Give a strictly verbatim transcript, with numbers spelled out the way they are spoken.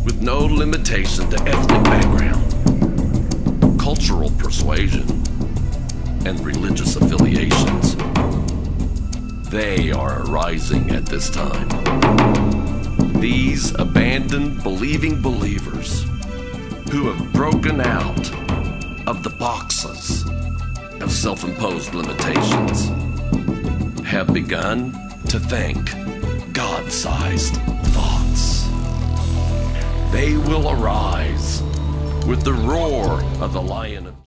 with no limitation to ethnic background, cultural persuasion, and religious affiliations. They are arising at this time. These abandoned, believing believers who have broken out of the boxes of self-imposed limitations have begun to think God-sized thoughts. They will arise with the roar of the lion of